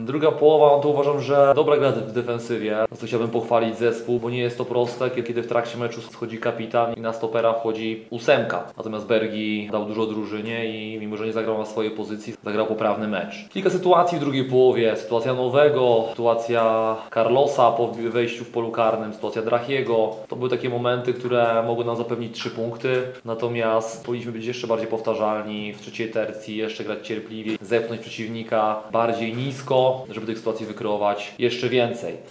Druga połowa, to uważam, że dobra gra w defensywie. Za co chciałbym pochwalić zespół, bo nie jest to proste, kiedy w trakcie meczu schodzi kapitan i na stopera wchodzi 8. Natomiast Bergi dał dużo drużynie i mimo, że nie zagrał na swojej pozycji, zagrał poprawny mecz. Kilka sytuacji w drugiej połowie. Sytuacja Nowego, sytuacja Carlosa po wejściu w polu karnym, sytuacja Drachiego. To były takie momenty, które mogły nam zapewnić 3 punkty. Natomiast powinniśmy być jeszcze bardziej powtarzalni w trzeciej tercji, jeszcze grać cierpliwie, zepchnąć przeciwnika bardziej nisko, żeby tych sytuacji wykreować jeszcze więcej.